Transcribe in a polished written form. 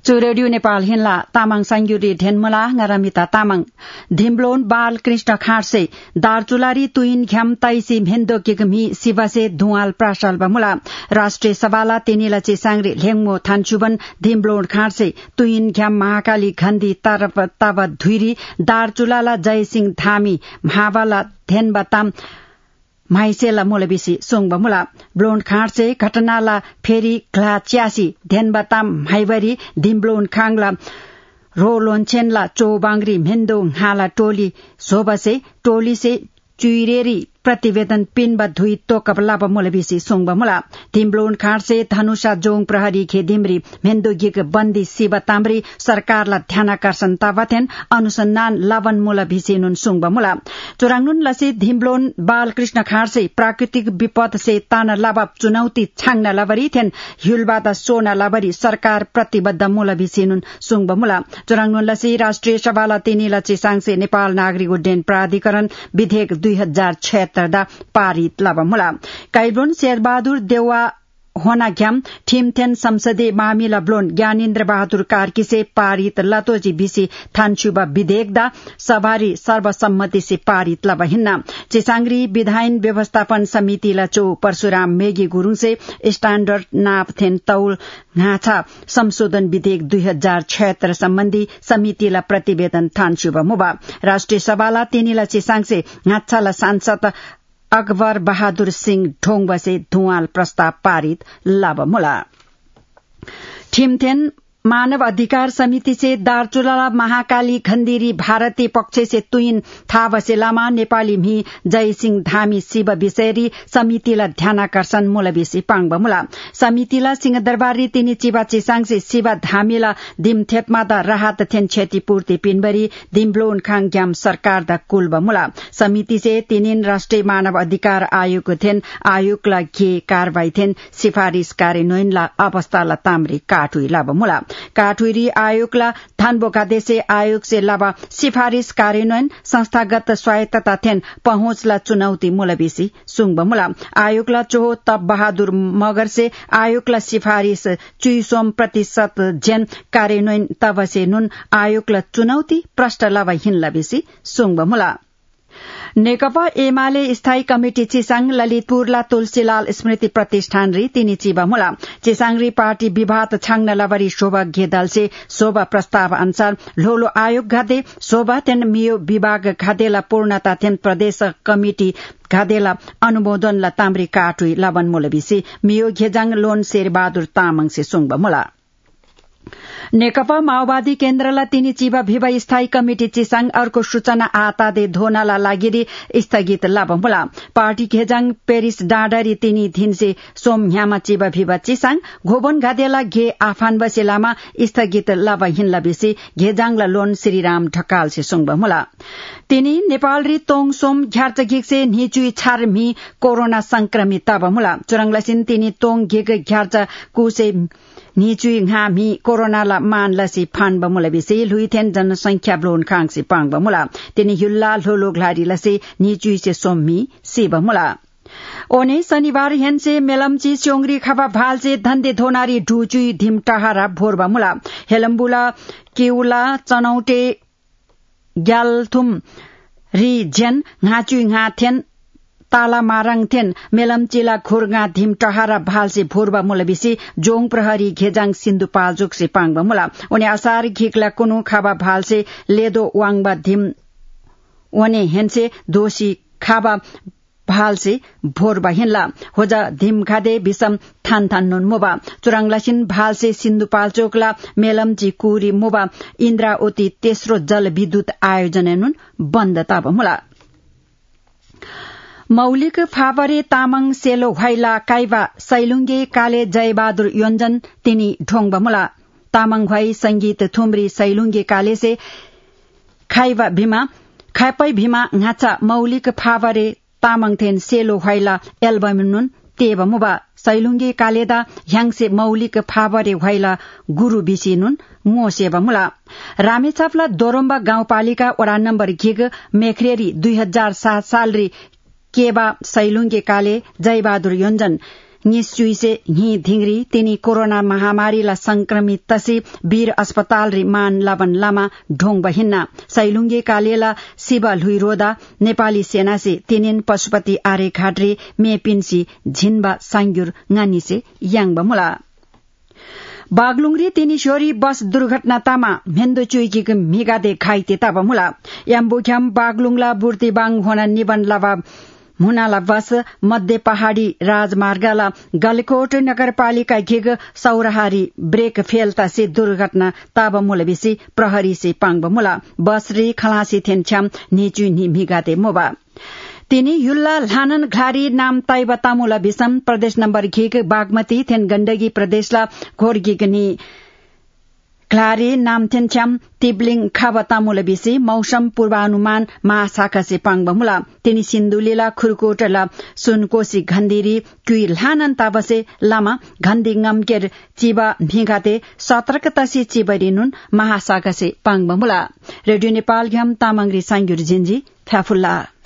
radio Nepal हिन्ला तामाङ सांगुरी ढेनमला ngaraमिता तामाङ धिम्लोन बाल कृष्ण खाडसे दार्चुलारी तुइन घ्याम ताइसी भेन्दो केगमी सिवासे धुवाल प्रासाल बमुला राष्ट्रिय सभाला तेनिला चेसांग्रे लेङमो थानचुबन धिम्लोन खाडसे तुइन घ्याम महाकाली घन्दी ताव धुइरी दार्चुलाला जयसिंह धामी महावाला धेनबाताम माइसेला मोलबिसी सोङबमुला ब्लोन खाडसे घटनाला फेरि ग्ला च्यासी धेनबाताम माइबरी धिम्लोन खाङला रोलोन्छेनला चौबांग्री मेन्दो हाला टोली सोबसे टोली से चुइरेरी प्रतिवेदन पिनबा धुई तोकबलाब मोलबिसी सोङबमुला धिम्लोन खाडसे धनुषा जोङ प्रहरी खेदिमरी मेन्दो गिग बन्दी शिव ताम्री सरकारला ध्यानाकर्षण तावथेन अनुसन्धान लवन मोलबिसी नुन सोङबमुला चोराङनुन लसे धिम्लोन बालकृष्ण खाडसे प्राकृतिक विपद से ताना लाबाब चुनौती छाङ्ना लाबरी थेन हिलबादा सोना लाबरी सरकार प्रतिबद्ध मोलबिसी नुन सोङबमुला चोराङनुन लसे राष्ट्रिय सभाला तेनिला चेसाङसे नेपाल नागरिक उड्डयन प्राधिकरण विधेयक 2076 पारित लाबमुला काइब्लोन शेरबहादुर देउवा होना घ्याम ठिमथेन संसदीय मामिला ब्लोन ज्ञानेन्द्र बहादुर कार्कीसे पारित लतोजी बिसी थानचुबा विधेयक दा सभारी सर्वसम्मति से पारित लब हिन्ना चेसांग्री विधायन व्यवस्थापन समिति लचो परशुराम मेगी गुरूङ से स्टैण्डर्ड नापथेन तौल घाछा संशोधन विधेयक 2076 सम्बन्धी समितिला प्रतिवेदन थानचुबा मुबा राष्ट्रिय सभाला तेनिला चेसाङसे घाछाला सांसद अकबर बहादुर सिंह ढोङबसे धुवाल प्रस्ताव पारित लाबमुला ठिमथेन मानव अधिकार समिति से दार्चुला महाकाली खंदीरी भारतीय पक्ष से तुइन थावसे लामा नेपाली मी जयसिंह धामी शिव विषयरी समितिला ध्यानाकर्षण मोलबिसी पाङबमुला समितिला सिंहदरबारी तिनी चिबा चेसाङसे शिव धामीला दिमथेपमा द राहत थेन क्षतिपूर्ति पिनबरी दिम्लोन खाङ ग्याम सरकार द कुलबमुला समिति से तिनिन राष्ट्रिय मानव अधिकार आयोग थेन आयोगला घे कारवाही थेन सिफारिश कार्यान्वयनला अवस्थाला ताम्री काठुई लाबमुला काठुरी आयोगला थानबोका देशे आयोग से लावा सिफारिश कार्यान्वयन संस्थागत स्वायत्तता थेन पहुंचला चुनौती मोलबिसी सुङबमुला आयोगला चोहो तब बहादुर मगर से आयोगला सिफारिश 20% जेन कार्यान्वयन तबसे नुन आयोगला चुनौती प्रष्ट लावा हिनलबिसी सुङबमुला नेकपा एमाले स्थायी कमिटी चिसाङ ललितपुरला तुलसीलाल स्मृति प्रतिष्ठान री तिनी चिबामुला चिसाङरी पार्टी विवाद छाङ्न लबरी शोभा घेदल से शोभा प्रस्ताव अनुसार लोलो आयोग घादे शोभा तेन मियो विभाग घादेला पूर्णता थेन प्रदेश कमिटी घादेला अनुमोदन ला ताम्री काटुई लवन मोलबिसी मियो घेजाङ लोन शेरबहादुर तामाङ से सुङबमुला नेकपा माओवादी केन्द्रला तिनी चिबा भिवा स्थायी कमिटी चिसाङ अर्को सूचना आता दे धोनाला लागिरी स्थगित लाबमुला पार्टी घेजाङ पेरिस डाँडरी तिनी धिनसे सोम ह्यामा चिबा भिवा चिसाङ घोबन घादेला घे आफान बसेलामा स्थगित लाब हिन्ला बेसी घेजाङला लोन श्रीराम ढकाल से सुङबमुला तिनी नेपाल री तोङ सोम घ्यार्चघिक से निचुई छार मी कोरोना संक्रमित ताबमुला चुरङलासिन तिनी तोङ घिक घ्यार्च कुसे निचुई घामी कोरोनाला मान लसी फान बमुला बिसे लुइथेन जनसंख्या ब्लोन खाङसी पाङ बमुला तिनी हिल्ला लोलो घलारी लसी निचुई से सोम्मी सी बमुला ओने शनिबार हेनसे मेलमची चोंगरी खबा भाल से धन्दे धोनारी ढुचुई धिमटाहारा भोर बमुला हेलम्बुला केउला चनौटे ग्यालथुम री जेन घाचुई घाथेन ताला माराङ थेन मेलमचिला खुरगा धिम टहारा भालसे भोरबा मुलबिसी जोङ प्रहरी घेजाङ सिन्धुपाल्चोक से पाङबा मुला उनी असार घिकला कुनु खाबा भालसे लेदो वाङबा धिम ओने हेनसे दोषी खाबा भालसे भोरबा हिन्ला होजा धिम खादे विषम थान थान नुन मोबा चुराङलासिन भालसे सिन्धुपाल्चोकला मेलमची कुरी मोबा इन्द्रावती तेस्रो जल विद्युत आयोजना नुन बन्द ताबा मुला मौलिक फाबरे तामाङ सेलो व्हाइला काइवा सैलुङ्गे काले जयबहादुर योन्जन तिनी ढोङबा मुला तामाङ व्हाइ संगीत थुम्री सैलुङ्गे काले से खाइवा भीमा खापै भीमा घाचा मौलिक फाबरे तामाङ थेन सेलो व्हाइला एल्बम नुन तेब मुबा सैलुङ्गे कालेदा ह्याङसे मौलिक फाबरे व्हाइला गुरु बिसी नुन मोसेबा मुला रामेछापला दोरम्बा गाउँपालिका वडा नम्बर घिग मेखरेरी 2007 साल री केबा सैलुङ्गे काले जयबहादुर योन्जन निश्चुइसे हि धिंगरी तिनी कोरोना महामारीला संक्रमित तसी वीर अस्पताल री मान लबन लामा ढोंग बहिन्ना सैलुङ्गे कालेला शिव लुई रोदा नेपाली सेना से तिनिन पशुपति आरे घाटरे मेपिन्सी झिन्बा सांग्युर गानिसे याङबा मुला बागलुङरी तिनी छोरी बस दुर्घटनातामा मेन्दो चुइकी मिगादे घाइते तब मुला याम्बुख्याम बागलुङला बुर्तिबाङ होना निबन लबा मुनाला बस मध्य पहाड़ी राजमार्गला गलकोट नगरपालिका घिग सौराहारी ब्रेक फेलता से दुर्घटना ताब मुलबिसी प्रहरी से पांग मुला बस रे खलासी थेनछ्याम निचु निमिगाते मोबा तिनी युल्ला लानन घारी नाम ताई बतामुला बिसम प्रदेश नम्बर घिग बागमती थेन गण्डकी प्रदेशला घोरगिगनी घ्लारी नामथेनछ्याम तिब्लिङ खाबतामुला बिसी मौसम पूर्वानुमान महाशाखा से पाङबमुला तिनी सिन्धुलीला खुरकोटला सुनकोशी घन्दिरी क्युई लानन ताबसे लामा घन्दी ngमकेर चिबा भिगाते सतर्कतासी चिबरिनुन महाशाखा से पाङबमुला रेडियो नेपाल घ्याम तामाङरी सांग्युर जिन्जी फ्याफुल्ला